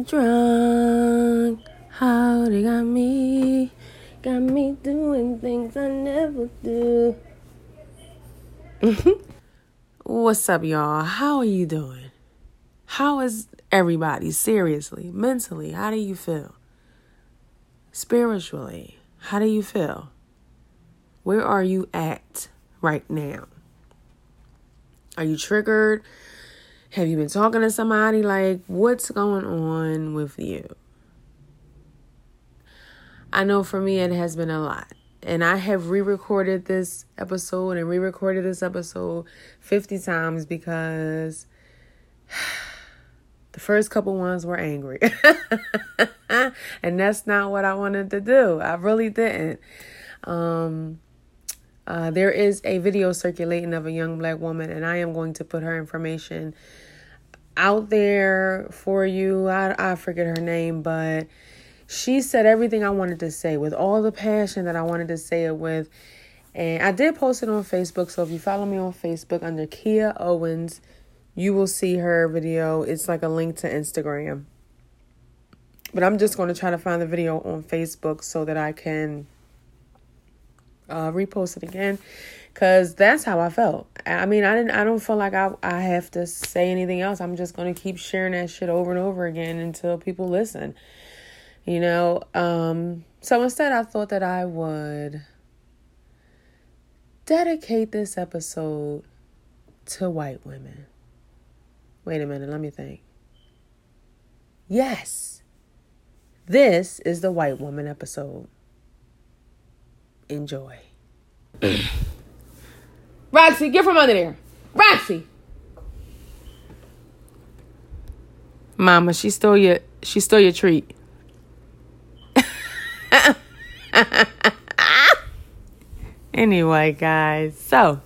drunk. How they got me doing things I never do. What's up, y'all? How are you doing? How is everybody? Seriously, mentally, how do you feel? Spiritually, how do you feel? Where are you at right now? Are you triggered? Have you been talking to somebody? Like, what's going on with you? I know for me it has been a lot. And I have re-recorded this episode 50 times because the first couple ones were angry. And that's not what I wanted to do. I really didn't. There is a video circulating of a young black woman, and I am going to put her information out there for you. I forget her name, but she said everything I wanted to say with all the passion that I wanted to say it with. And I did post it on Facebook. So if you follow me on Facebook under Kia Owens, you will see her video. It's like a link to Instagram. But I'm just going to try to find the video on Facebook so that I can repost it again. Because that's how I felt. I mean, I don't feel like I have to say anything else. I'm just going to keep sharing that shit over and over again until people listen. You know, so instead I thought that I would dedicate this episode to white women. Wait a minute, let me think. Yes, this is the white woman episode. Enjoy. Roxy, get from under there. Roxy. Mama, she stole your treat. Anyway, guys, so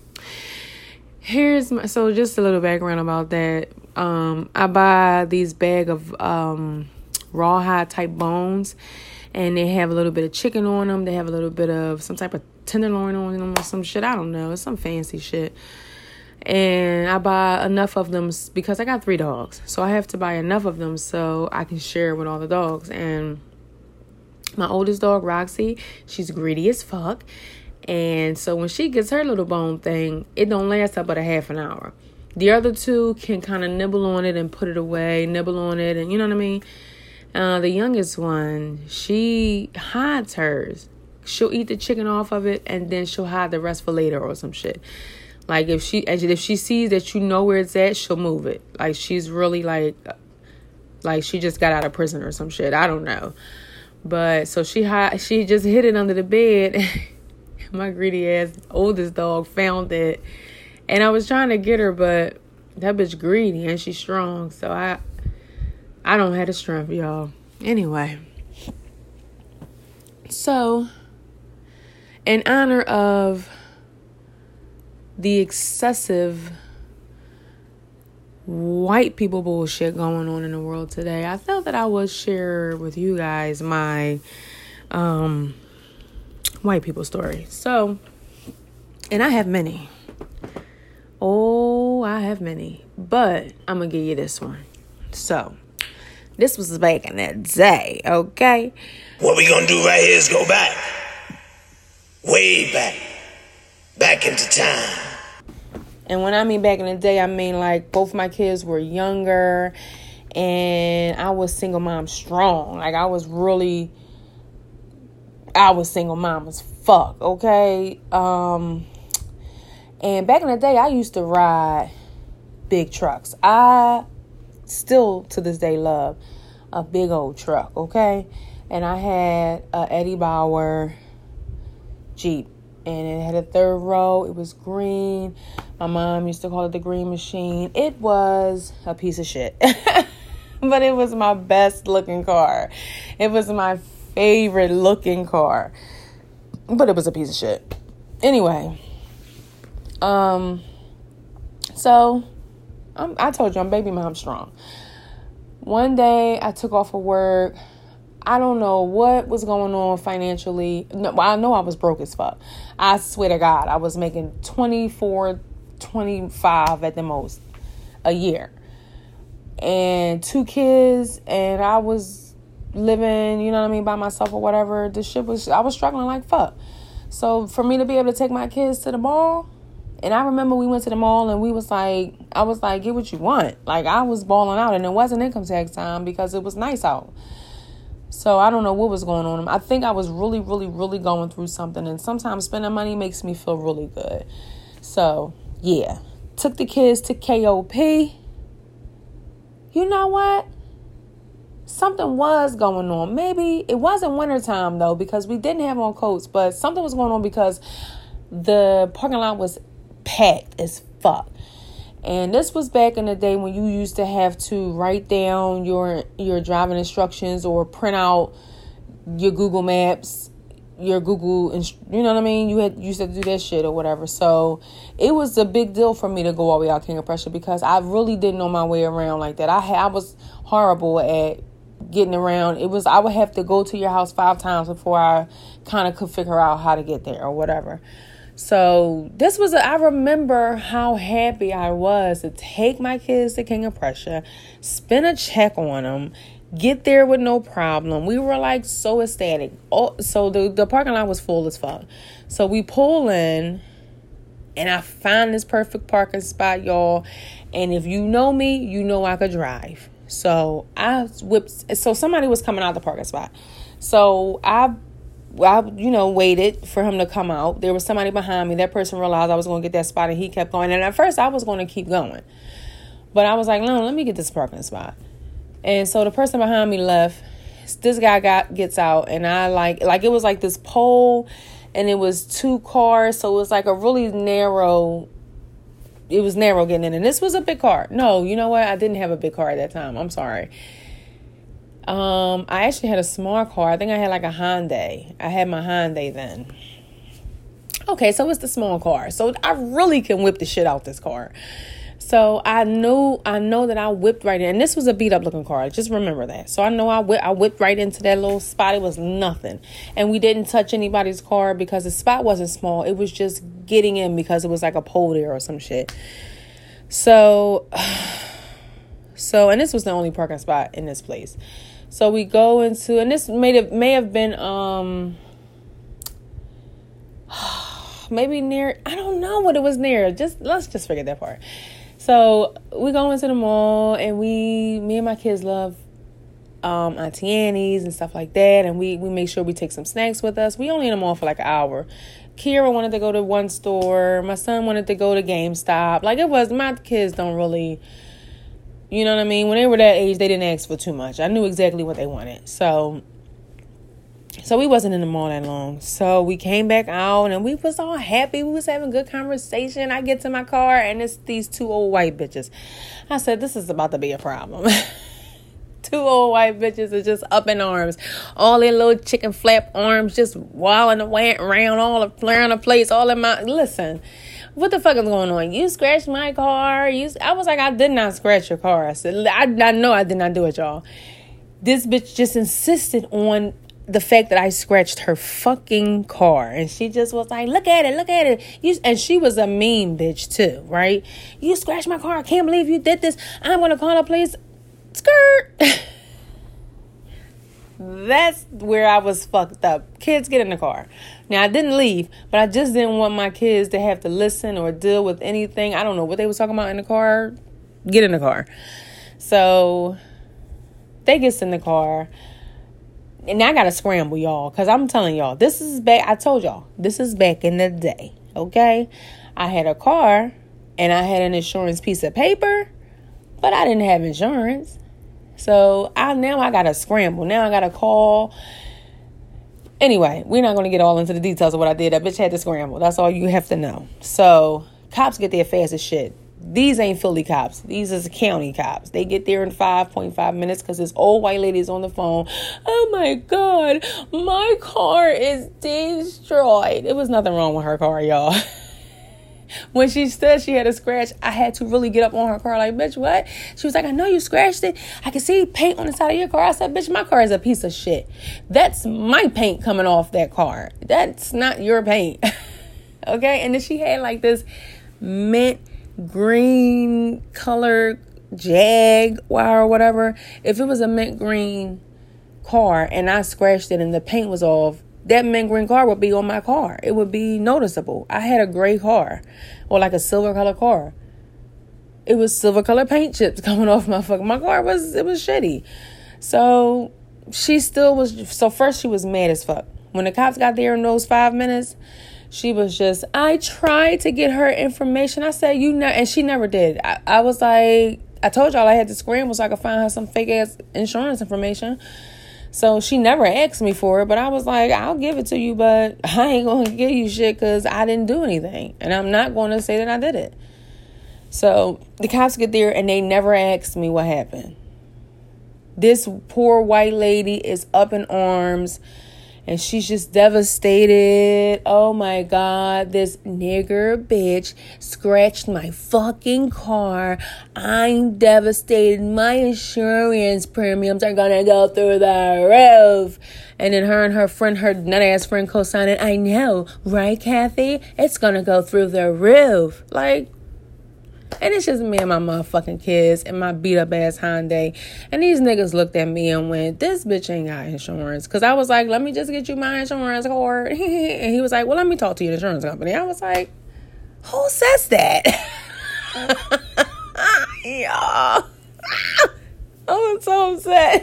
just a little background about that. I buy these bag of rawhide type bones, and they have a little bit of chicken on them. They have a little bit of some type of tenderloin on them or some shit. I don't know. It's some fancy shit. And I buy enough of them because I got 3 dogs. So I have to buy enough of them so I can share with all the dogs. And my oldest dog, Roxy, she's greedy as fuck. And so when she gets her little bone thing, it don't last up but a half an hour. The other 2 can kind of nibble on it and put it away, nibble on it, and you know what I mean? The youngest one, she hides hers. She'll eat the chicken off of it, and then she'll hide the rest for later or some shit. Like, if she sees that you know where it's at, she'll move it. Like, she's really like she just got out of prison or some shit. I don't know. But so she just hid it under the bed. My greedy ass oldest dog found it, and I was trying to get her, but that bitch greedy and she's strong, so I don't have the strength, y'all. Anyway, so in honor of the excessive white people bullshit going on in the world today, I felt that I would share with you guys my white people story. So, and I have many. Oh, I have many. But I'm going to give you this one. So, this was back in that day, okay? What we going to do right here is go back. Way back. Back into time. And when I mean back in the day, I mean like both my kids were younger and I was single mom strong. Like I was single mom as fuck, okay? And back in the day, I used to ride big trucks. I still, to this day, love a big old truck, okay? And I had a Eddie Bauer Jeep, and it had a 3rd row. It was green. My mom used to call it the green machine. It was a piece of shit. But it was my best looking car. It was my favorite looking car. But it was a piece of shit. Anyway. So I told you I'm baby mom strong. One day I took off of work. I don't know what was going on financially. No, I know I was broke as fuck. I swear to God, I was making 24, 25 at the most a year. and 2 kids, and I was living, you know what I mean, by myself or whatever. I was struggling like fuck. So for me to be able to take my kids to the mall, and I remember we went to the mall and I was like, get what you want. Like, I was balling out, and it wasn't income tax time because it was nice out. So I don't know what was going on. I think I was really, really, really going through something. And sometimes spending money makes me feel really good. So, yeah. Took the kids to KOP. You know what? Something was going on. Maybe it wasn't wintertime, though, because we didn't have on coats. But something was going on because the parking lot was packed as fuck. And this was back in the day when you used to have to write down your driving instructions or print out your Google Maps, your Google, you know what I mean? You used to do that shit or whatever. So it was a big deal for me to go all the way out King of Prussia because I really didn't know my way around like that. I was horrible at getting around. I would have to go to your house 5 times before I kind of could figure out how to get there or whatever. So I remember how happy I was to take my kids to King of Prussia, spend a check on them, get there with no problem. We were like so ecstatic. So the parking lot was full as fuck. So we pull in and I find this perfect parking spot, y'all. And if you know me, you know I could drive. So somebody was coming out the parking spot. So I waited for him to come out. There was somebody behind me. That person realized I was going to get that spot, and he kept going. And at first, I was going to keep going. But I was like, no, let me get this parking spot. And so the person behind me left. This guy gets out, and I like it was like this pole, and it was 2 cars. So it was like a really narrow. It was narrow getting in. And this was a big car. No, you know what? I didn't have a big car at that time. I'm sorry. I actually had a small car. I think I had like a Hyundai. I had my Hyundai then. Okay, so it's the small car. So I really can whip the shit out this car. So I know that I whipped right in. And this was a beat up looking car. Just remember that. So I know I whipped right into that little spot. It was nothing. And we didn't touch anybody's car because the spot wasn't small. It was just getting in because it was like a pole there or some shit. So, and this was the only parking spot in this place. So we go into, and this may have been, maybe near, I don't know what it was near. Let's just forget that part. So we go into the mall, and me and my kids love, Auntie Annie's and stuff like that. And we make sure we take some snacks with us. We only in the mall for like an hour. Kira wanted to go to one store. My son wanted to go to GameStop. Like my kids don't really, you know what I mean? When they were that age, they didn't ask for too much. I knew exactly what they wanted. So we wasn't in the mall that long. So we came back out, and we was all happy. We was having good conversation. I get to my car, and it's these 2 old white bitches. I said, this is about to be a problem. 2 old white bitches are just up in arms. All their little chicken flap arms just wilding around all around the place. All in my... Listen... What the fuck is going on? You scratched my car. I was like, I did not scratch your car. I said, I know I did not do it, y'all. This bitch just insisted on the fact that I scratched her fucking car. And she just was like, look at it. And she was a mean bitch too, right? You scratched my car. I can't believe you did this. I'm going to call the police. Skirt. That's where I was fucked up. Kids, get in the car. Now, I didn't leave, but I just didn't want my kids to have to listen or deal with anything. I don't know what they was talking about in the car. Get in the car. So they gets in the car. And I got to scramble, y'all. Because I'm telling y'all, this is back. I told y'all, this is back in the day. Okay? I had a car and I had an insurance piece of paper, but I didn't have insurance. So now I got to scramble. Now I got to call. Anyway, we're not going to get all into the details of what I did. That bitch had to scramble. That's all you have to know. So cops get there fast as shit. These ain't Philly cops. These is county cops. They get there in 5.5 minutes because this old white lady is on the phone. Oh my God, my car is destroyed. It was nothing wrong with her car, y'all. When she said she had a scratch, I had to really get up on her car like, bitch, what? She was like, I know you scratched it. I can see paint on the side of your car. I said, bitch, my car is a piece of shit. That's my paint coming off that car. That's not your paint. Okay? And then she had like this mint green color Jaguar or whatever, if it was a mint green car and I scratched it and the paint was off, that mint green car would be on my car. It would be noticeable. I had a gray car or like a silver color car. It was silver color paint chips coming off my car was shitty. So she still was. So first she was mad as fuck. When the cops got there in those 5 minutes, she was just, I tried to get her information. I said, and she never did. I was like, I told y'all I had to scramble so I could find her some fake ass insurance information. So she never asked me for it, but I was like, I'll give it to you, but I ain't going to give you shit because I didn't do anything. And I'm not going to say that I did it. So the cops get there and they never asked me what happened. This poor white lady is up in arms and she's just devastated. Oh my God, this nigger bitch scratched my fucking car. I'm devastated. My insurance premiums are gonna go through the roof. And then her and her friend, her nut-ass friend co-signed it. I know, right, Kathy? It's gonna go through the roof. Like, and it's just me and my motherfucking kids and my beat-up ass Hyundai. And these niggas looked at me and went, this bitch ain't got insurance. Because I was like, let me just get you my insurance card. And he was like, well, let me talk to your insurance company. I was like, who says that? Yeah. I was so upset.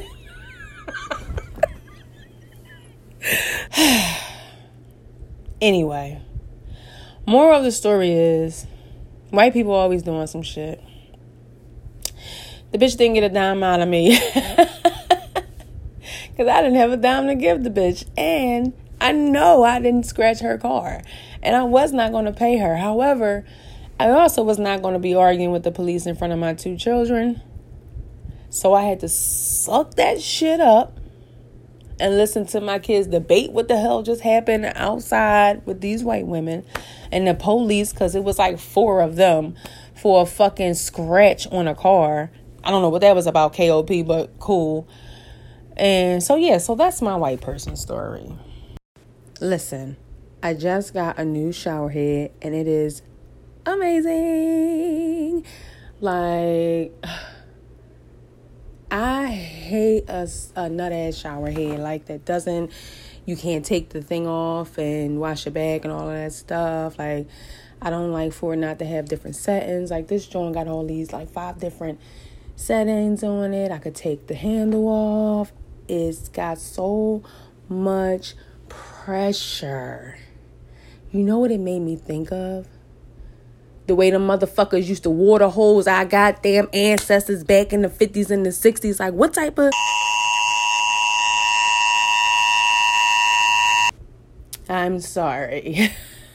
Anyway, moral of the story is, white people always doing some shit. The bitch didn't get a dime out of me. Because I didn't have a dime to give the bitch. And I know I didn't scratch her car. And I was not going to pay her. However, I also was not going to be arguing with the police in front of my 2 children. So I had to suck that shit up and listen to my kids debate what the hell just happened outside with these white women and the police, because it was like 4 of them for a fucking scratch on a car. I don't know what that was about, KOP, but cool. And so, yeah, so that's my white person story. Listen, I just got a new shower head and it is amazing. Like, I hate a nut-ass shower head like that doesn't, you can't take the thing off and wash your back and all of that stuff. Like, I don't like for it not to have different settings. Like, this joint got all these, like, 5 different settings on it. I could take the handle off. It's got so much pressure. You know what it made me think of? The way the motherfuckers used to water hose our goddamn ancestors back in the 50s and the 60s. Like, what type of... I'm sorry.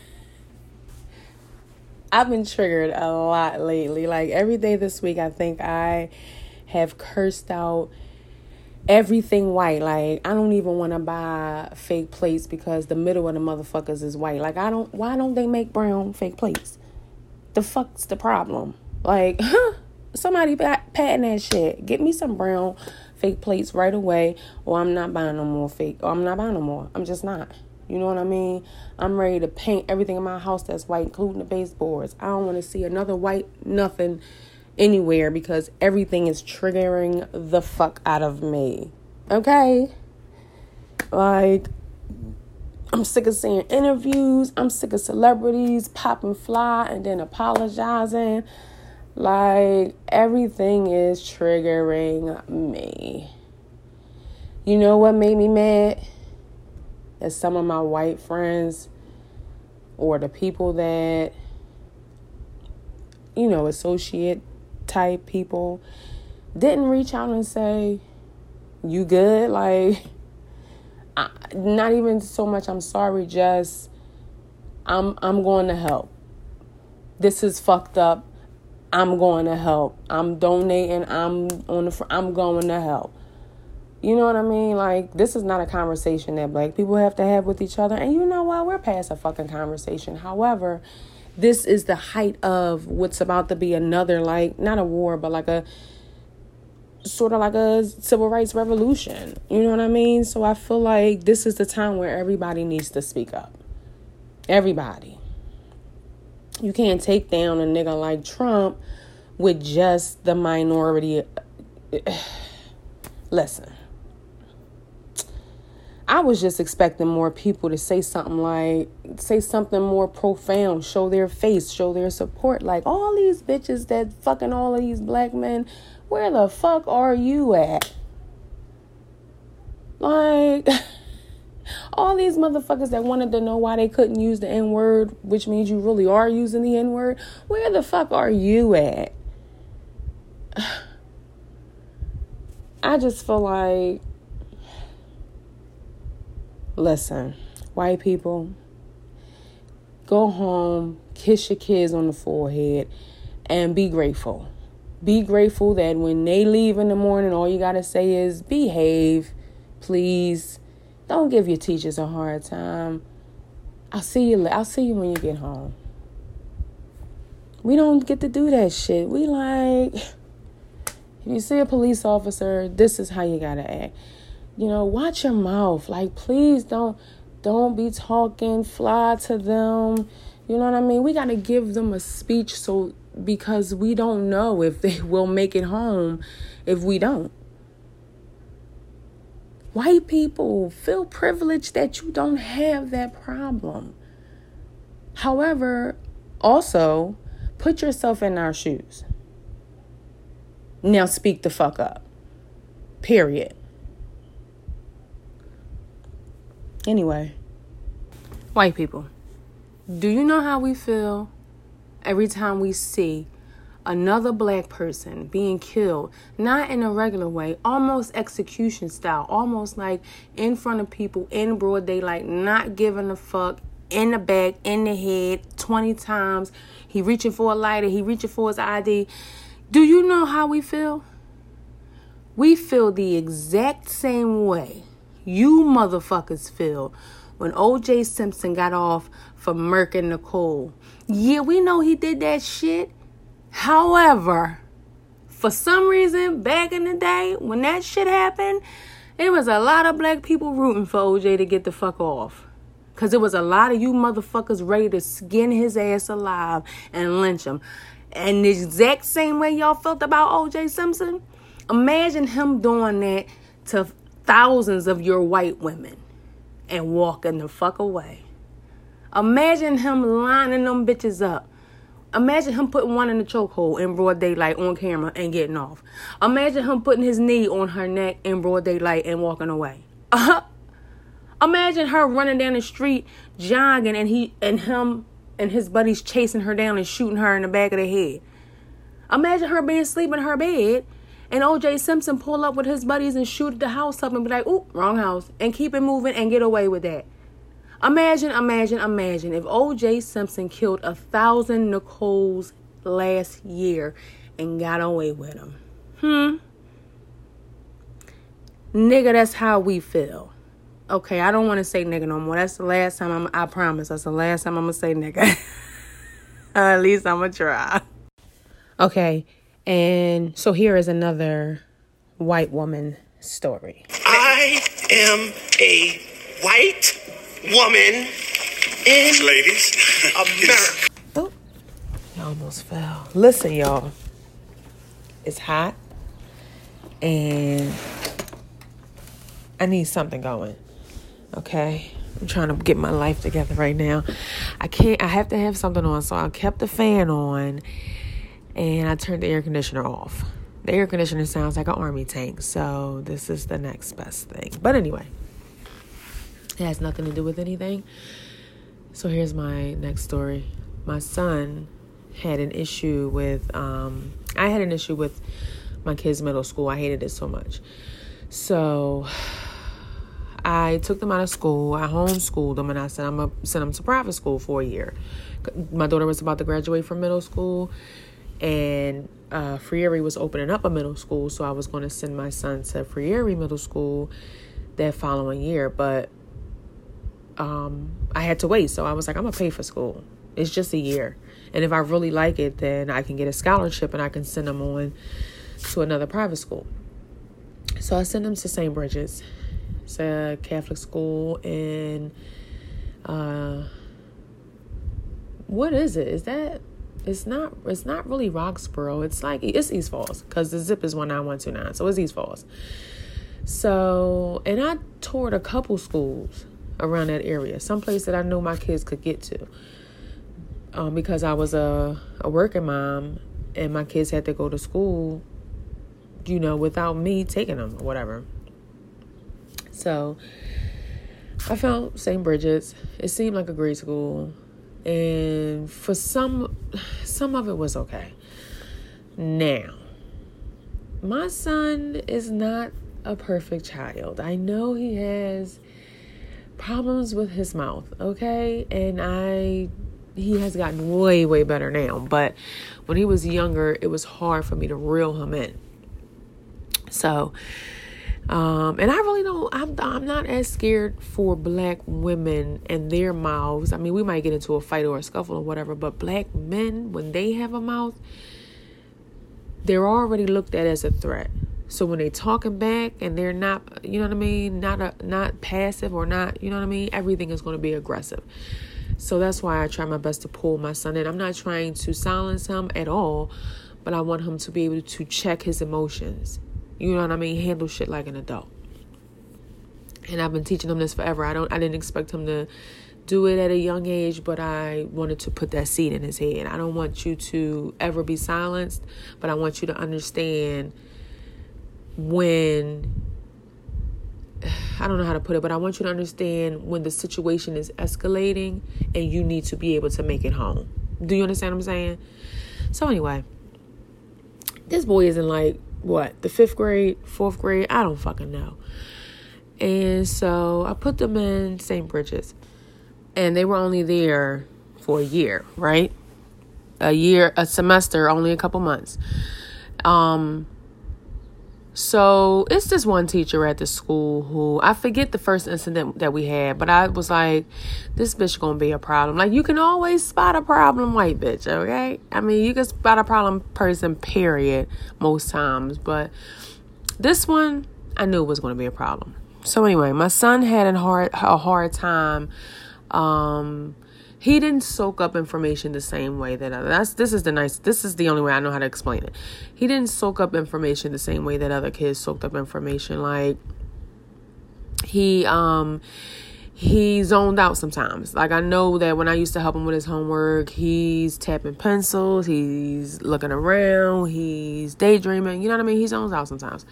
I've been triggered a lot lately. Like, every day this week, I think I have cursed out everything white. Like, I don't even want to buy fake plates because the middle of the motherfuckers is white. Like, why don't they make brown fake plates? The fuck's the problem? Like, somebody patent that shit. Get me some brown fake plates right away, or I'm not buying no more fake, or I'm not buying no more. I'm just not. You know what I mean? I'm ready to paint everything in my house that's white, including the baseboards. I don't want to see another white nothing anywhere because everything is triggering the fuck out of me. Okay? Like, I'm sick of seeing interviews. I'm sick of celebrities popping fly and then apologizing. Like, everything is triggering me. You know what made me mad? Is some of my white friends or the people that, you know, associate type people didn't reach out and say, you good? Like, not even so much I'm sorry, just I'm going to help. This is fucked up. I'm going to help. I'm donating. I'm going to help. You know what I mean? Like, this is not a conversation that black people have to have with each other. And you know what? We're past a fucking conversation. However, this is the height of what's about to be another, like, not a war, but like a sort of like a civil rights revolution. You know what I mean? So I feel like this is the time where everybody needs to speak up. Everybody. You can't take down a nigga like Trump with just the minority. Listen, I was just expecting more people to say something more profound, show their face, show their support. Like, all these bitches that fucking all of these black men, where the fuck are you at? Like, all these motherfuckers that wanted to know why they couldn't use the N-word, which means you really are using the N-word. Where the fuck are you at? I just feel like, listen, white people, go home, kiss your kids on the forehead, and be grateful. Be grateful that when they leave in the morning, all you got to say is, behave, please. Don't give your teachers a hard time. I'll see you when you get home. We don't get to do that shit. We like, if you see a police officer, this is how you got to act. You know, watch your mouth. Like, please don't be talking, fly to them. You know what I mean? We got to give them a speech because we don't know if they will make it home if we don't. White people, feel privileged that you don't have that problem. However, also, put yourself in our shoes. Now speak the fuck up. Period. Anyway, white people, do you know how we feel every time we see another black person being killed, not in a regular way, almost execution style, almost like in front of people in broad daylight, not giving a fuck, in the back, in the head, 20 times. He reaching for a lighter, he reaching for his ID. Do you know how we feel? We feel the exact same way you motherfuckers feel when O.J. Simpson got off for murking Nicole. Yeah, we know he did that shit. However, for some reason, back in the day, when that shit happened, there was a lot of black people rooting for O.J. to get the fuck off. Because there was a lot of you motherfuckers ready to skin his ass alive and lynch him. And the exact same way y'all felt about O.J. Simpson, imagine him doing that to thousands of your white women and walking the fuck away. Imagine him lining them bitches up. Imagine him putting one in the chokehold in broad daylight on camera and getting off. Imagine him putting his knee on her neck in broad daylight and walking away. Imagine her running down the street, jogging, and him and his buddies chasing her down and shooting her in the back of the head. Imagine her being asleep in her bed and O.J. Simpson pull up with his buddies and shoot the house up and be like, ooh, wrong house, and keep it moving and get away with that. Imagine if O.J. Simpson killed 1,000 Nicoles last year and got away with them. Nigga, that's how we feel. Okay, I don't want to say nigga no more. That's the last time I promise. That's the last time I'm going to say nigga. At least I'm going to try. Okay, and so here is another white woman story. I am a white woman in ladies America. Oh, I almost fell. Listen, y'all. It's hot and I need something going. Okay? I'm trying to get my life together right now. I have to have something on, so I kept the fan on and I turned the air conditioner off. The air conditioner sounds like an army tank, so this is the next best thing. But anyway, it has nothing to do with anything. So here's my next story. My son had an issue with, I had an issue with my kids' middle school. I hated it so much. So I took them out of school. I homeschooled them, and I said I'm going to send them to private school for a year. My daughter was about to graduate from middle school, and Friere was opening up a middle school, so I was going to send my son to Friere Middle School that following year. But I had to wait, so I was like, I'm going to pay for school. It's just a year. And if I really like it, then I can get a scholarship and I can send them on to another private school. So I sent them to St. Bridget's. It's a Catholic school in, what is it? Is that it's not really Roxborough. It's East Falls, because the zip is 19129. So it's East Falls. So, and I toured a couple schools around that area, some place that I knew my kids could get to, because I was a working mom and my kids had to go to school, without me taking them or whatever. So I found St. Bridget's. It seemed like a great school, and for some of it was okay. Now, my son is not a perfect child. I know he has problems with his mouth, okay? And he has gotten way, way better now. But when he was younger, it was hard for me to reel him in. So, and I really don't, I'm not as scared for black women and their mouths. I mean, we might get into a fight or a scuffle or whatever, but black men, when they have a mouth, they're already looked at as a threat. So when they talking back and they're not, not passive or not, everything is going to be aggressive. So that's why I try my best to pull my son in. I'm not trying to silence him at all, but I want him to be able to check his emotions. You know what I mean? Handle shit like an adult. And I've been teaching him this forever. I didn't expect him to do it at a young age, but I wanted to put that seed in his head. I don't want you to ever be silenced, but I want you to understand when, I don't know how to put it, but I want you to understand when the situation is escalating and you need to be able to make it home. Do you understand what I'm saying? So anyway, this boy is in the 5th grade, 4th grade? I don't fucking know. And so I put them in St. Bridget's, and they were only there for a year, right? A semester, only a couple months. So it's this one teacher at the school who, I forget the first incident that we had, but I was like, this bitch gonna be a problem. Like, you can always spot a problem white bitch, okay? I mean, you can spot a problem person, period, most times. But this one, I knew it was gonna be a problem. So anyway, my son had a hard time. He didn't soak up information the same way that others. This is the only way I know how to explain it. He didn't soak up information the same way that other kids soaked up information. Like, he zoned out sometimes. Like, I know that when I used to help him with his homework, he's tapping pencils, he's looking around, he's daydreaming. You know what I mean? He zones out sometimes.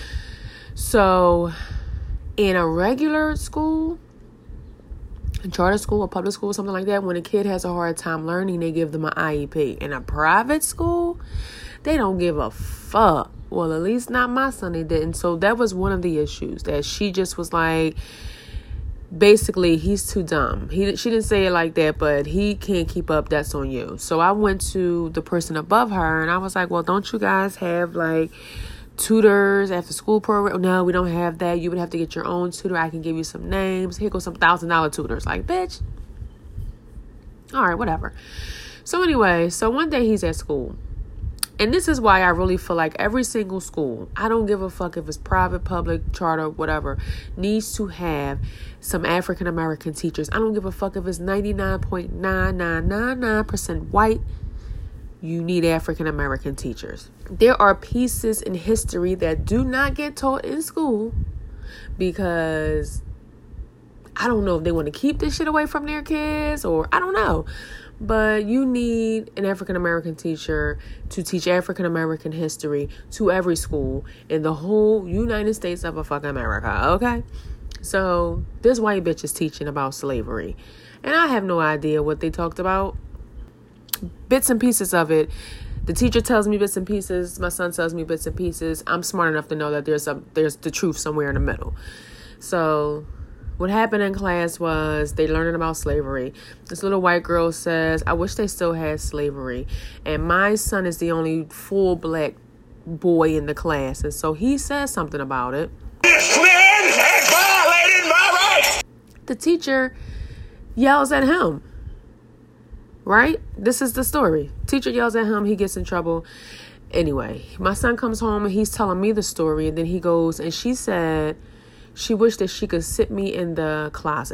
So in a regular school, charter school or public school, something like that, when a kid has a hard time learning, they give them an IEP. In a private school, they don't give a fuck. Well, at least not my son, they didn't. So that was one of the issues, that she just was like, basically, he's too dumb. She didn't say it like that, but he can't keep up, that's on you. So I went to the person above her and I was like, well, don't you guys have tutors, after school program? No, we don't have that. You would have to get your own tutor. I can give you some names. Here goes some $1,000 tutors. Like, bitch. All right, whatever. So anyway, one day he's at school. And this is why I really feel like every single school, I don't give a fuck if it's private, public, charter, whatever, needs to have some African American teachers. I don't give a fuck if it's 99.9999% white. You need African American teachers. There are pieces in history that do not get taught in school because I don't know if they want to keep this shit away from their kids, or I don't know. But you need an African American teacher to teach African American history to every school in the whole United States of fucking America, okay? So this white bitch is teaching about slavery, and I have no idea what they talked about. Bits and pieces of it. The teacher tells me bits and pieces. My son tells me bits and pieces. I'm smart enough to know that there's the truth somewhere in the middle. So what happened in class was they learning about slavery. This little white girl says, I wish they still had slavery. And my son is the only full black boy in the class. And so he says something about it. This man has violated my rights. The teacher yells at him. Right? This is the story. Teacher yells at him. He gets in trouble. Anyway, my son comes home and he's telling me the story. And then he goes, and she said she wished that she could sit me in the closet.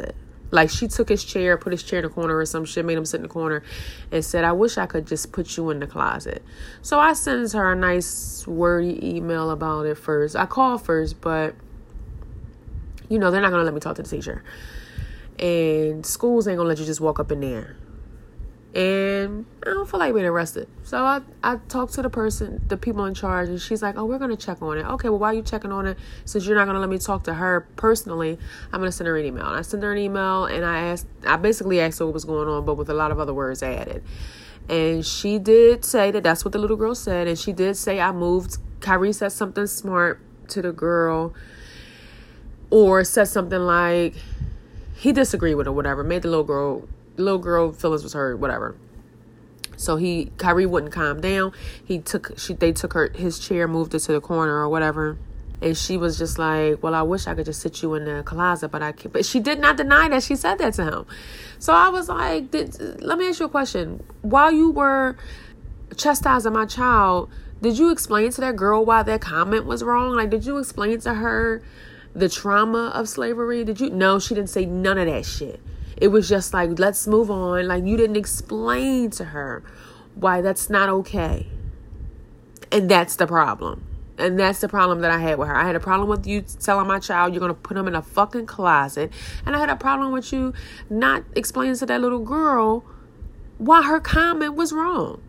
Like, she took his chair, put his chair in the corner or some shit, made him sit in the corner, and said, I wish I could just put you in the closet. So I sent her a nice wordy email about it first. I called first, but, they're not going to let me talk to the teacher. And schools ain't going to let you just walk up in there. And I don't feel like being arrested. So I talked to the people in charge, and she's like, oh, we're going to check on it. Okay, well, why are you checking on it? Since you're not going to let me talk to her personally, I'm going to send her an email. And I sent her an email, and I basically asked her what was going on, but with a lot of other words added. And she did say that's what the little girl said. And she did say I moved. Kyrie said something smart to the girl, or said something like he disagreed with her, whatever, made the little girl feelings was hurt, whatever. So Kyrie wouldn't calm down. They took his chair, moved it to the corner or whatever. And she was just like, well, I wish I could just sit you in the closet, but I can't. But she did not deny that she said that to him. So I was like, let me ask you a question. While you were chastising my child, did you explain to that girl why that comment was wrong? Like, did you explain to her the trauma of slavery? No, she didn't say none of that shit. It was just like, let's move on. Like, you didn't explain to her why that's not okay. And that's the problem. And that's the problem that I had with her. I had a problem with you telling my child you're going to put him in a fucking closet. And I had a problem with you not explaining to that little girl why her comment was wrong.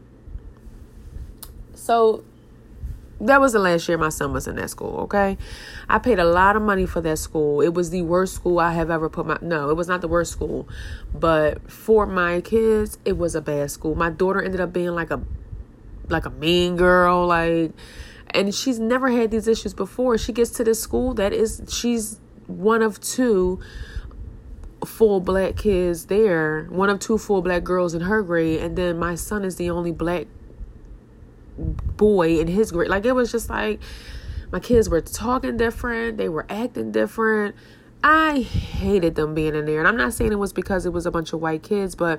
So that was the last year my son was in that school, okay? I paid a lot of money for that school. It was the worst school I have ever No, it was not the worst school. But for my kids, it was a bad school. My daughter ended up being like a mean girl, and she's never had these issues before. She gets to this school she's one of two full black kids there, one of two full black girls in her grade, and then my son is the only black boy in his grade. Like, it was just like my kids were talking different, they were acting different. I hated them being in there. And I'm not saying it was because it was a bunch of white kids, but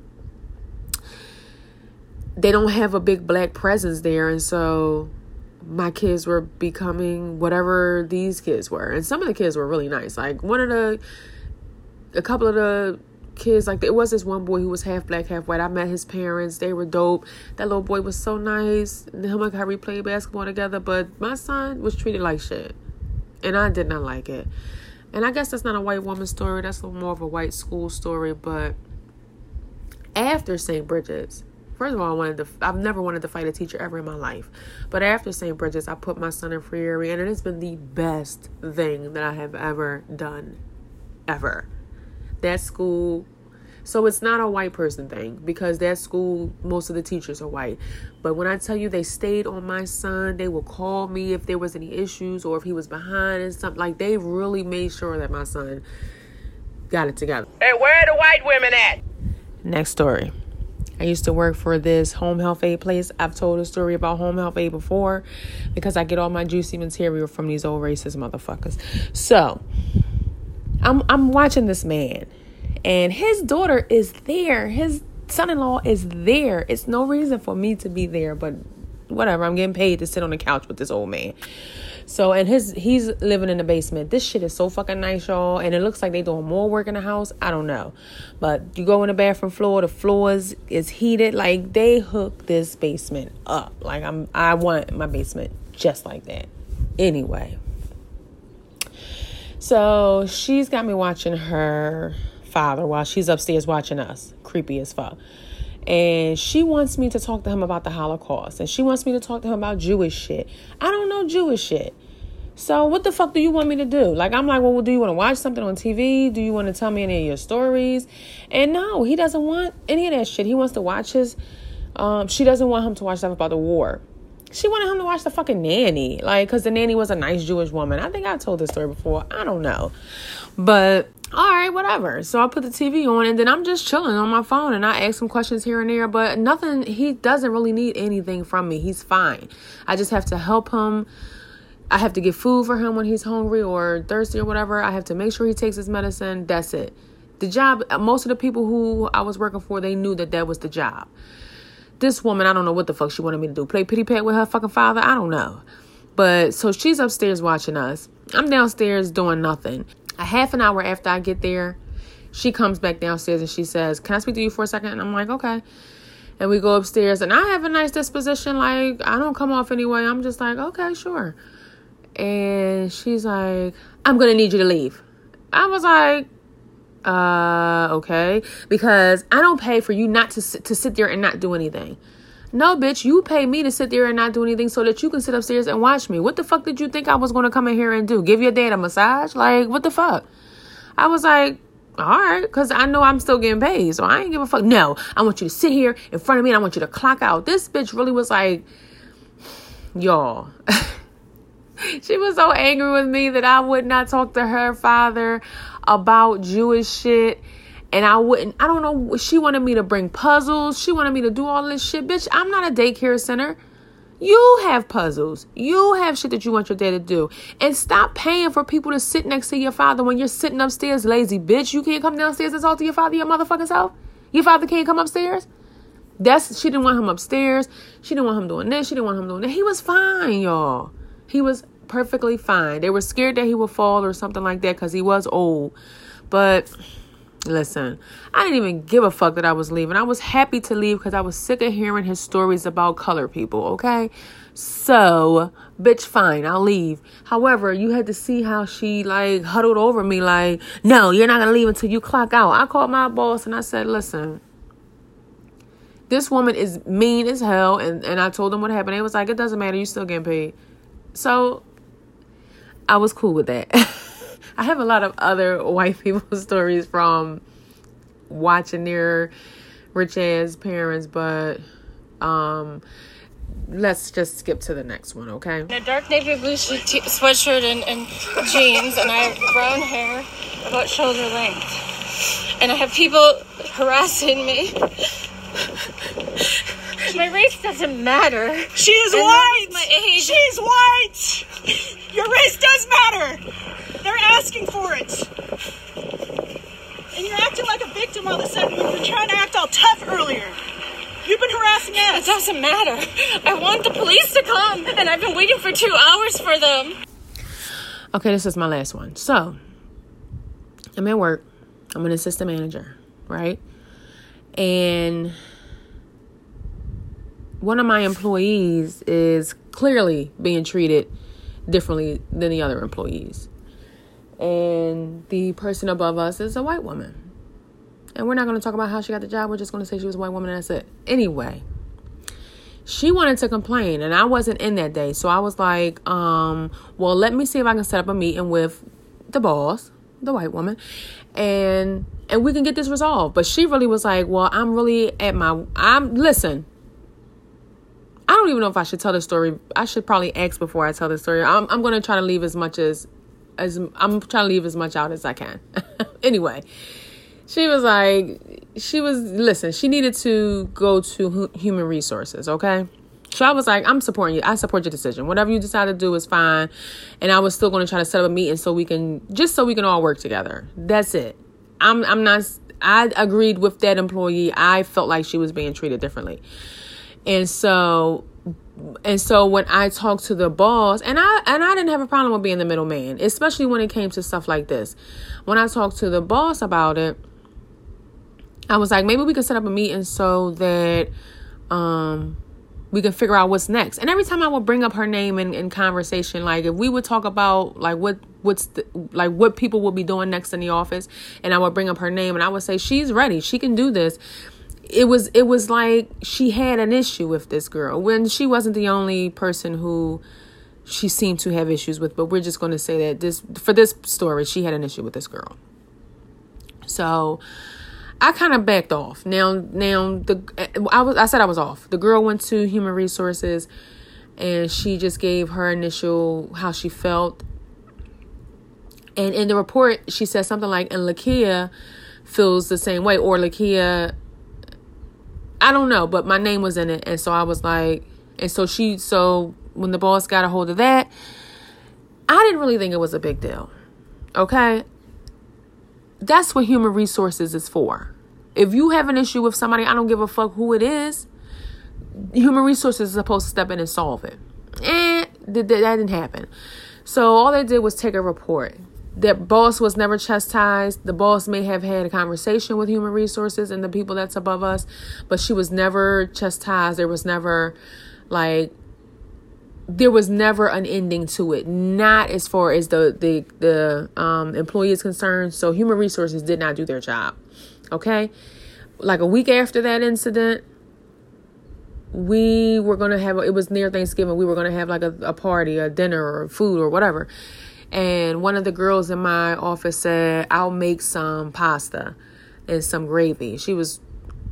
they don't have a big black presence there. And so my kids were becoming whatever these kids were. And some of the kids were really nice. Like, a couple of the kids, like, it was this one boy who was half black, half white. I met his parents. They were dope. That little boy was so nice. Him and Kyrie played basketball together, but my son was treated like shit, and I did not like it. And I guess that's not a white woman story. That's more of a white school story. But after St. Bridget's, first of all, I've never wanted to fight a teacher ever in my life. But after St. Bridget's, I put my son in free area, and it has been the best thing that I have ever done, ever. That school, so it's not a white person thing, because that school, most of the teachers are white. But when I tell you they stayed on my son, they would call me if there was any issues or if he was behind and something. Like, they really made sure that my son got it together. Hey, where are the white women at? Next story. I used to work for this home health aid place. I've told a story about home health aid before because I get all my juicy material from these old racist motherfuckers. So I'm watching this man, and his daughter is there. His son-in-law is there. It's no reason for me to be there, but whatever. I'm getting paid to sit on the couch with this old man. So, and he's living in the basement. This shit is so fucking nice, y'all. And it looks like they doing more work in the house. I don't know. But you go in the bathroom floor, the floors is heated. Like, they hook this basement up. Like, I want my basement just like that. Anyway. So she's got me watching her father while she's upstairs watching us. Creepy as fuck. And she wants me to talk to him about the Holocaust. And she wants me to talk to him about Jewish shit. I don't know Jewish shit. So what the fuck do you want me to do? Like, I'm like, well, do you want to watch something on TV? Do you want to tell me any of your stories? And no, he doesn't want any of that shit. He wants to watch she doesn't want him to watch stuff about the war. She wanted him to watch the fucking nanny. Like, because the nanny was a nice Jewish woman. I think I told this story before. I don't know. But, all right, whatever. So I put the TV on, and then I'm just chilling on my phone, and I ask him questions here and there. But nothing, he doesn't really need anything from me. He's fine. I just have to help him. I have to get food for him when he's hungry or thirsty or whatever. I have to make sure he takes his medicine. That's it. The job, most of the people who I was working for, they knew that was the job. This woman, I don't know what the fuck she wanted me to do. Play pity pat with her fucking father? I don't know. But so she's upstairs watching us. I'm downstairs doing nothing. A half an hour after I get there, she comes back downstairs and she says, "Can I speak to you for a second?" And I'm like, "Okay." And we go upstairs, and I have a nice disposition. Like, I don't come off anyway. I'm just like, "Okay, sure." And she's like, "I'm going to need you to leave." I was like, okay. Because I don't pay for you not to sit there and not do anything. No, bitch, you pay me to sit there and not do anything so that you can sit upstairs and watch me. What the fuck did you think I was going to come in here and do? Give your dad a massage? Like, what the fuck? I was like, all right, because I know I'm still getting paid, so I ain't give a fuck. No, I want you to sit here in front of me and I want you to clock out. This bitch really was like, y'all. She was so angry with me that I would not talk to her father about Jewish shit. And I don't know, she wanted me to bring puzzles. She wanted me to do all this shit. Bitch, I'm not a daycare center. You have puzzles. You have shit that you want your dad to do. And stop paying for people to sit next to your father when you're sitting upstairs, lazy bitch. You can't come downstairs and talk to your father your motherfucking self? Your father can't come upstairs? She didn't want him upstairs. She didn't want him doing this. She didn't want him doing that. He was fine, y'all. He was perfectly fine. They were scared that he would fall or something like that because he was old. But listen, I didn't even give a fuck that I was leaving. I was happy to leave because I was sick of hearing his stories about colored people, okay? So, bitch, fine, I'll leave. However, you had to see how she, like, huddled over me like, no, you're not going to leave until you clock out. I called my boss and I said, listen, this woman is mean as hell. And I told them what happened. They was like, it doesn't matter. You still getting paid. So, I was cool with that. I have a lot of other white people stories from watching their rich ass parents, but let's just skip to the next one, okay? A dark navy blue sweatshirt and jeans, and I have brown hair about shoulder length. And I have people harassing me. My race doesn't matter. She is white! My age. She's white! Your race does matter! They're asking for it. And you're acting like a victim all of a sudden. You were trying to act all tough earlier. You've been harassing us. It doesn't matter. I want the police to come, and I've been waiting for 2 hours for them. Okay, this is my last one. So, I'm at work. I'm an assistant manager, right? And one of my employees is clearly being treated differently than the other employees. And the person above us is a white woman. And we're not going to talk about how she got the job. We're just going to say she was a white woman and that's it. Anyway, she wanted to complain and I wasn't in that day. So I was like, well, let me see if I can set up a meeting with the boss, the white woman, and we can get this resolved. But she really was like, well, listen, I don't even know if I should tell this story. I should probably ask before I tell this story. I'm going to try to leave as much out as I can. Anyway, she needed to go to human resources. Okay. So I was like, I'm supporting you. I support your decision. Whatever you decide to do is fine. And I was still going to try to set up a meeting so we can all work together. That's it. I agreed with that employee. I felt like she was being treated differently. And so when I talked to the boss, and I didn't have a problem with being the middleman, especially when it came to stuff like this. When I talked to the boss about it, I was like, maybe we could set up a meeting so that we can figure out what's next. And every time I would bring up her name in conversation, like if we would talk about like what people would be doing next in the office, and I would bring up her name and I would say, she's ready, she can do this. It was like she had an issue with this girl when she wasn't the only person who she seemed to have issues with. But we're just going to say that for this story, she had an issue with this girl. So I kind of backed off. Now I said I was off. The girl went to human resources and she just gave her initial how she felt. And in the report, she said something like, and Lakia feels the same way, or Lakia, I don't know, but my name was in it. And so I was like, so when the boss got a hold of that, I didn't really think it was a big deal. Okay. That's what human resources is for. If you have an issue with somebody, I don't give a fuck who it is. Human resources is supposed to step in and solve it. And that didn't happen. So all they did was take a report. That boss was never chastised. The boss may have had a conversation with human resources and the people that's above us, but she was never chastised. There was never an ending to it. Not as far as the employee is concerned. So human resources did not do their job. Okay. Like a week after that incident, we were going to have, it was near Thanksgiving. We were going to have like a party, a dinner or food or whatever. And one of the girls in my office said, I'll make some pasta and some gravy. She was,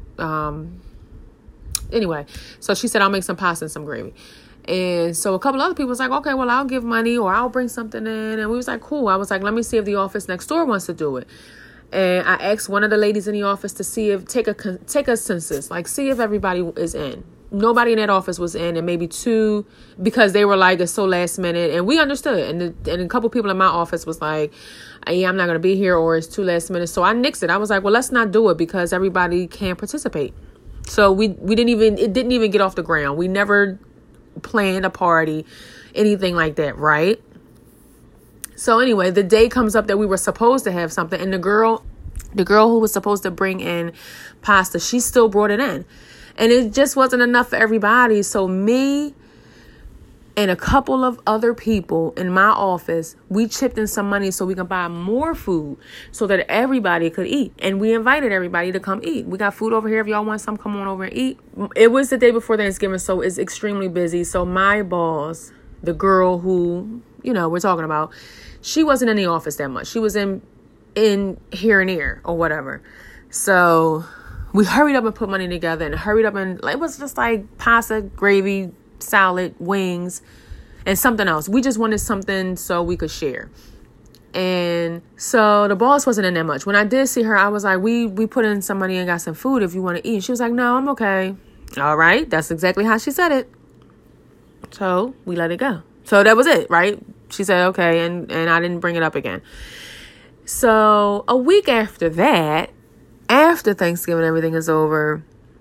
anyway, so she said, I'll make some pasta and some gravy. And so a couple other people was like, okay, well, I'll give money or I'll bring something in. And we was like, cool. I was like, let me see if the office next door wants to do it. And I asked one of the ladies in the office to see if, take a census, like see if everybody is in. Nobody in that office was in, and maybe two, because they were like, it's so last minute, and we understood. And a couple people in my office was like, yeah, I'm not going to be here, or it's too last minute. So I nixed it. I was like, well, let's not do it because everybody can't participate. So it didn't even get off the ground. We never planned a party, anything like that, right? So anyway, the day comes up that we were supposed to have something, and the girl who was supposed to bring in pasta, she still brought it in. And it just wasn't enough for everybody. So me and a couple of other people in my office, we chipped in some money so we can buy more food so that everybody could eat. And we invited everybody to come eat. We got food over here. If y'all want some, come on over and eat. It was the day before Thanksgiving, so it's extremely busy. So my boss, the girl who, we're talking about, she wasn't in the office that much. She was in here and there or whatever. So we hurried up and put money together and hurried up and it was just like pasta, gravy, salad, wings, and something else. We just wanted something so we could share. And so the boss wasn't in that much. When I did see her, I was like, we put in some money and got some food if you want to eat. She was like, no, I'm okay. All right. That's exactly how she said it. So we let it go. So that was it, right? She said, okay. And I didn't bring it up again. So a week after that, after Thanksgiving, everything is over,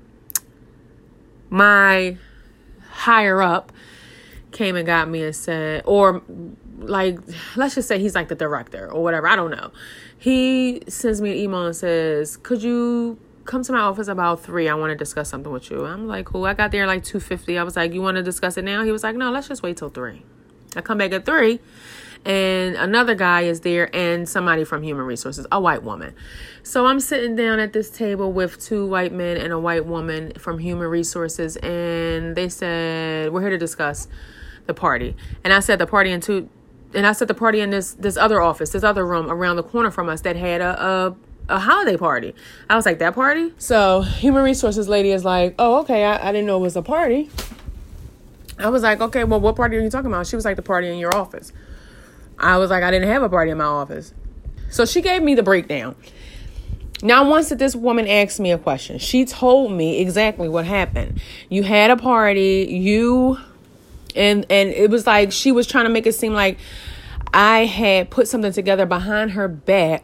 my higher up came and got me and said, or like, let's just say he's like the director or whatever. I don't know. He sends me an email and says, could you come to my office about 3? I want to discuss something with you. I'm like, cool. I got there like 2:50. I was like, you want to discuss it now? He was like, no, let's just wait till 3. I come back at 3. And another guy is there and somebody from Human Resources, a white woman. So I'm sitting down at this table with 2 white men and a white woman from Human Resources. And they said, we're here to discuss the party. And I said the party in this other office, this other room around the corner from us that had a holiday party. I was like, that party? So Human Resources lady is like, oh, okay. I didn't know it was a party. I was like, okay, well, what party are you talking about? She was like, the party in your office. I was like, I didn't have a party in my office. So she gave me the breakdown. Now, once that this woman asked me a question, she told me exactly what happened. You had a party, and it was like she was trying to make it seem like I had put something together behind her back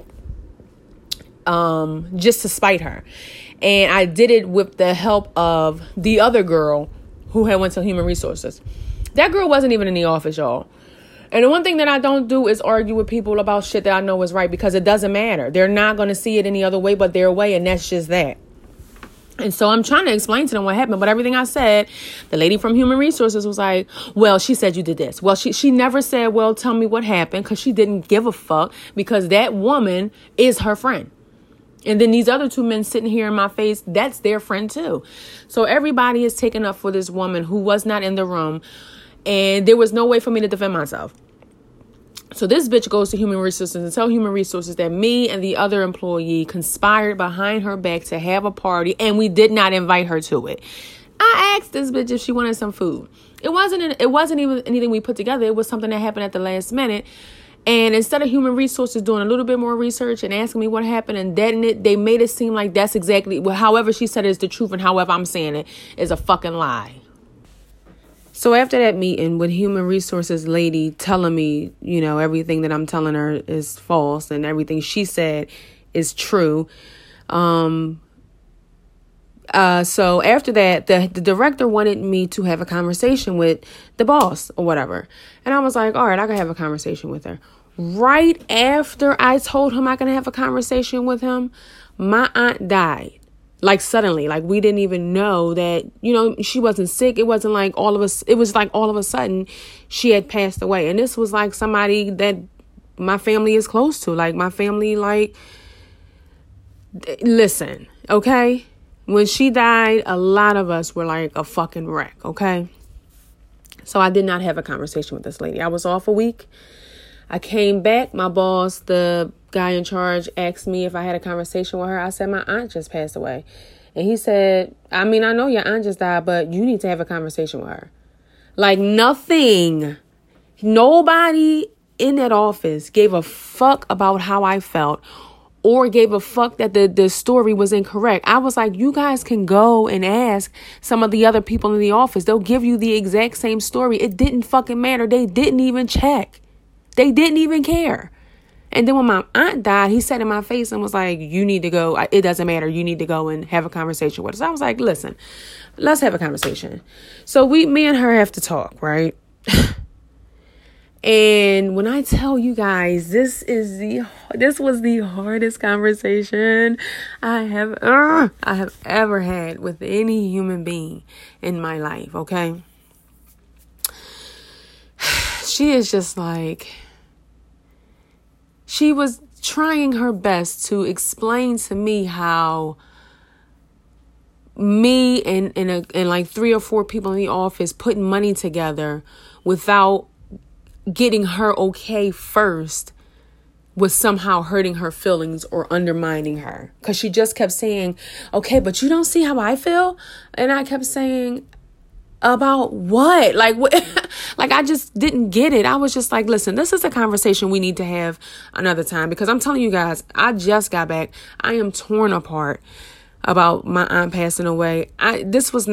just to spite her. And I did it with the help of the other girl who had went to Human Resources. That girl wasn't even in the office, y'all. And the one thing that I don't do is argue with people about shit that I know is right, because it doesn't matter. They're not going to see it any other way but their way, and that's just that. And so I'm trying to explain to them what happened, but everything I said, the lady from Human Resources was like, well, she said you did this. Well, she never said, well, tell me what happened, because she didn't give a fuck, because that woman is her friend. And then these other 2 men sitting here in my face, that's their friend too. So everybody is taking up for this woman who was not in the room, and there was no way for me to defend myself. So this bitch goes to Human Resources and tell Human Resources that me and the other employee conspired behind her back to have a party, and we did not invite her to it. I asked this bitch if she wanted some food. It wasn't even anything we put together. It was something that happened at the last minute. And instead of Human Resources doing a little bit more research and asking me what happened and deading it, they made it seem like that's exactly, well, however she said it is the truth, and however I'm saying it is a fucking lie. So after that meeting with Human Resources lady telling me, everything that I'm telling her is false and everything she said is true. So after that, the director wanted me to have a conversation with the boss or whatever. And I was like, all right, I can have a conversation with her. Right after I told him I can have a conversation with him, my aunt died. Like suddenly, like we didn't even know that, she wasn't sick. It wasn't like all of us. It was like all of a sudden she had passed away. And this was like somebody that my family is close to. Like my family, like, listen, okay? When she died, a lot of us were like a fucking wreck, okay? So I did not have a conversation with this lady. I was off a week. I came back. My boss, the guy in charge, asked me if I had a conversation with her. I said, my aunt just passed away. And he said, I know your aunt just died, but you need to have a conversation with her. Like nothing. Nobody in that office gave a fuck about how I felt or gave a fuck that the story was incorrect. I was like, you guys can go and ask some of the other people in the office. They'll give you the exact same story. It didn't fucking matter. They didn't even check. They didn't even care. And then when my aunt died, he sat in my face and was like, you need to go. It doesn't matter. You need to go and have a conversation with us. I was like, listen, let's have a conversation. So me and her have to talk, right? And when I tell you guys, this was the hardest conversation I have ever had with any human being in my life. Okay. She is just like, she was trying her best to explain to me how me and like 3 or 4 people in the office putting money together without getting her okay first was somehow hurting her feelings or undermining her. Because she just kept saying, okay, but you don't see how I feel? And I kept saying, about what? Like what? Like I just didn't get it. I was just like, listen, this is a conversation we need to have another time, because I'm telling you guys, I just got back. I am torn apart about my aunt passing away. I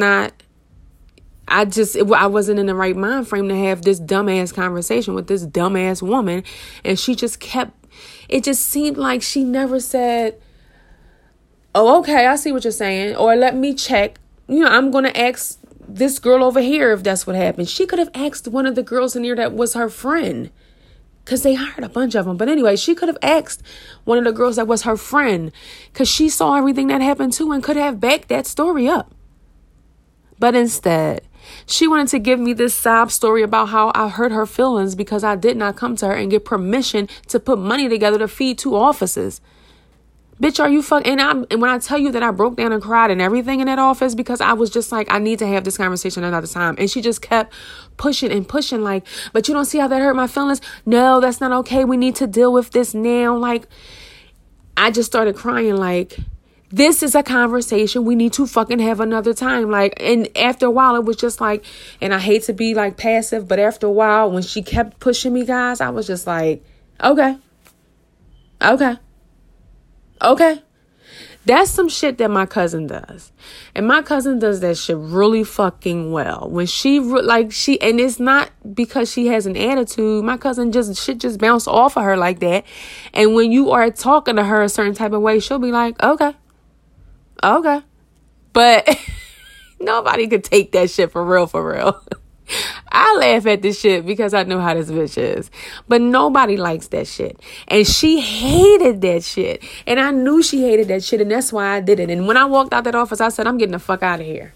wasn't in the right mind frame to have this dumbass conversation with this dumbass woman. And she just it just seemed like she never said, oh, okay, I see what you're saying. Or let me check. I'm going to ask this girl over here if that's what happened. She could have asked one of the girls in here that was her friend, because they hired a bunch of them. But anyway, she could have asked one of the girls that was her friend, because she saw everything that happened too and could have backed that story up. But instead, she wanted to give me this sob story about how I hurt her feelings because I did not come to her and get permission to put money together to feed 2 offices. Bitch, are you fucking? And when I tell you that I broke down and cried and everything in that office, because I was just like, I need to have this conversation another time. And she just kept pushing and pushing, like, but you don't see how that hurt my feelings? No, that's not okay. We need to deal with this now. Like, I just started crying, like, this is a conversation we need to fucking have another time. Like, and after a while, it was just like, and I hate to be like passive, but after a while, when she kept pushing me, guys, I was just like, okay. That's some shit that my cousin does. And my cousin does that shit really fucking well. When and it's not because she has an attitude. My cousin just bounce off of her like that. And when you are talking to her a certain type of way, she'll be like, okay. But nobody could take that shit for real. I laugh at this shit because I know how this bitch is. But nobody likes that shit. And she hated that shit. And I knew she hated that shit. And that's why I did it. And when I walked out that office, I said, I'm getting the fuck out of here.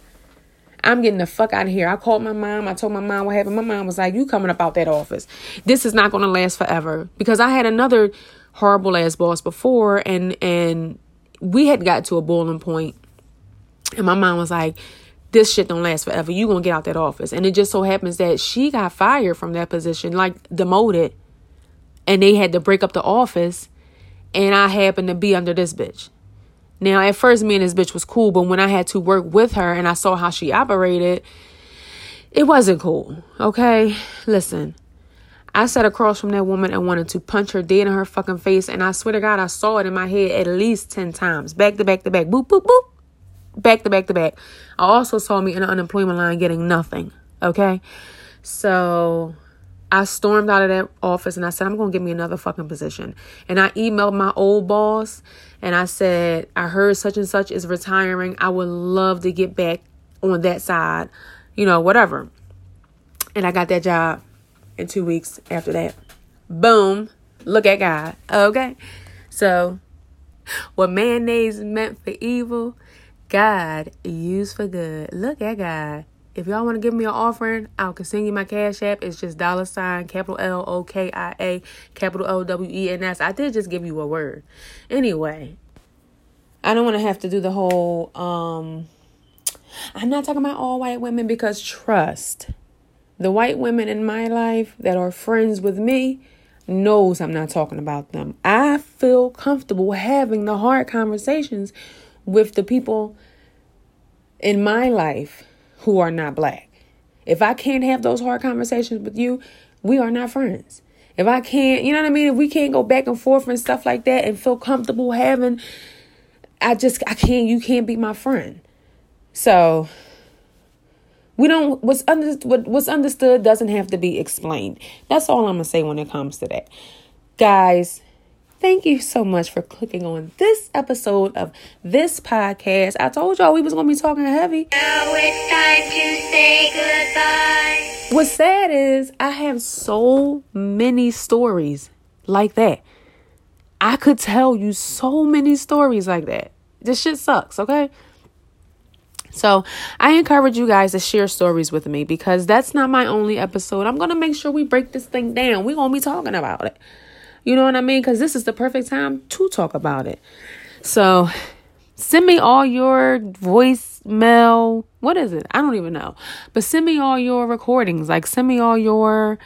I called my mom. I told my mom what happened. My mom was like, you coming up out that office. This is not going to last forever. Because I had another horrible ass boss before. And we had got to a boiling point. And my mom was like, this shit don't last forever. You gonna get out that office. And it just so happens that she got fired from that position, like demoted. And they had to break up the office. And I happened to be under this bitch. Now, at first, me and this bitch was cool. But when I had to work with her and I saw how she operated, it wasn't cool. Okay? Listen. I sat across from that woman and wanted to punch her dead in her fucking face. And I swear to God, I saw it in my head at least 10 times. Back to back to back. Boop, boop, boop. Back to back to back. I also saw me in the unemployment line getting nothing. Okay. So I stormed out of that office and I said, I'm going to give me another fucking position. And I emailed my old boss and I said, I heard such and such is retiring. I would love to get back on that side, whatever. And I got that job in 2 weeks after that. Boom. Look at God. Okay. So what mayonnaise meant for evil, God used for good. Look at God. If y'all want to give me an offering, I'll continue my Cash App. It's just $ capital LOKIA, capital LWENS. I did just give you a word. Anyway, I don't want to have to do the whole, I'm not talking about all white women, because trust, the white women in my life that are friends with me knows I'm not talking about them. I feel comfortable having the hard conversations with the people in my life who are not black. If I can't have those hard conversations with you, we are not friends. If I can't, you know what I mean? If we can't go back and forth and stuff like that and feel comfortable having, I can't, you can't be my friend. So we don't, what's understood doesn't have to be explained. That's all I'm going to say when it comes to that. Guys, thank you so much for clicking on this episode of this podcast. I told y'all we was going to be talking heavy. Now it's time to say goodbye. What's sad is I have so many stories like that. I could tell you so many stories like that. This shit sucks, okay? So I encourage you guys to share stories with me, because that's not my only episode. I'm going to make sure we break this thing down. We're going to be talking about it. You know what I mean? Because this is the perfect time to talk about it. So send me all your voicemail. What is it? I don't even know. But send me all your recordings. Like, send me all your,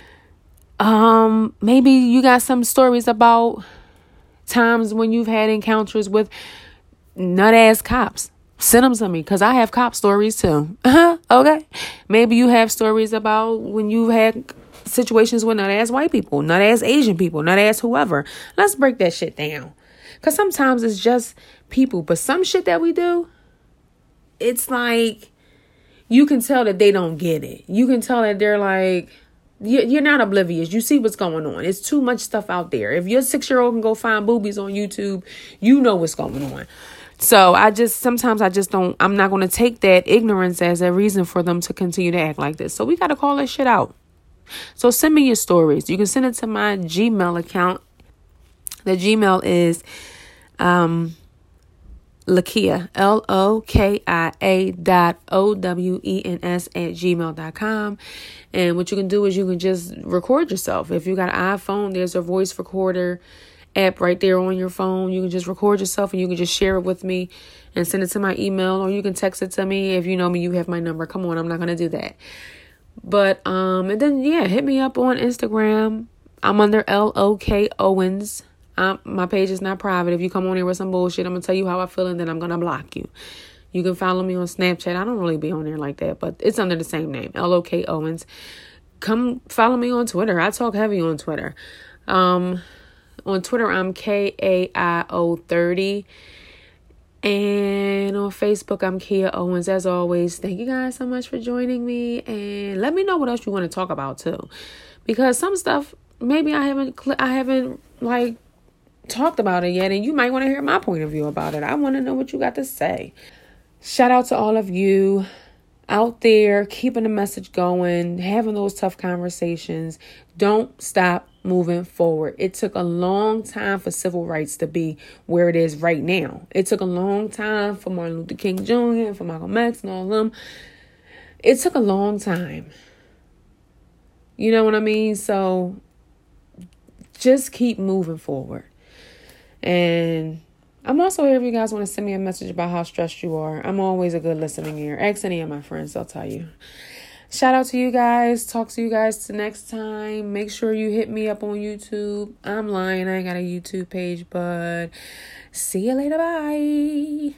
maybe you got some stories about times when you've had encounters with nut-ass cops. Send them to me, because I have cop stories too. Okay? Maybe you have stories about when you had situations with nut-ass white people, nut-ass Asian people, nut-ass whoever. Let's break that shit down. Because sometimes it's just people. But some shit that we do, it's like, you can tell that they don't get it. You can tell that they're like, you're not oblivious. You see what's going on. It's too much stuff out there. If your 6-year-old can go find boobies on YouTube, you know what's going on. So sometimes I'm not going to take that ignorance as a reason for them to continue to act like this. So we got to call that shit out. So send me your stories. You can send it to my Gmail account. The Gmail is Lokia, LOKIA.OWENS@gmail.com. And what you can do is you can just record yourself. If you got an iPhone, there's a voice recorder app right there on your phone. You can just record yourself and you can just share it with me and send it to my email, or you can text it to me. If you know me, you have my number. Come on, I'm not going to do that. But, and then, hit me up on Instagram. I'm under LOK Owens. My page is not private. If you come on here with some bullshit, I'm going to tell you how I feel, and then I'm going to block you. You can follow me on Snapchat. I don't really be on there like that, but it's under the same name, LOK Owens. Come follow me on Twitter. I talk heavy on Twitter. On Twitter, I'm KAIO30. And on Facebook, I'm Kia Owens. As always, thank you guys so much for joining me. And let me know what else you want to talk about too. Because some stuff, maybe I haven't like talked about it yet. And you might want to hear my point of view about it. I want to know what you got to say. Shout out to all of you out there, keeping the message going, having those tough conversations. Don't stop moving forward. It took a long time for civil rights to be where it is right now. It took a long time for Martin Luther King Jr. and for Malcolm X and all of them. It took a long time. You know what I mean? So just keep moving forward. And I'm also here if you guys want to send me a message about how stressed you are. I'm always a good listening ear. Ask any of my friends, they'll tell you. Shout out to you guys. Talk to you guys next time. Make sure you hit me up on YouTube. I'm lying. I ain't got a YouTube page, but see you later. Bye.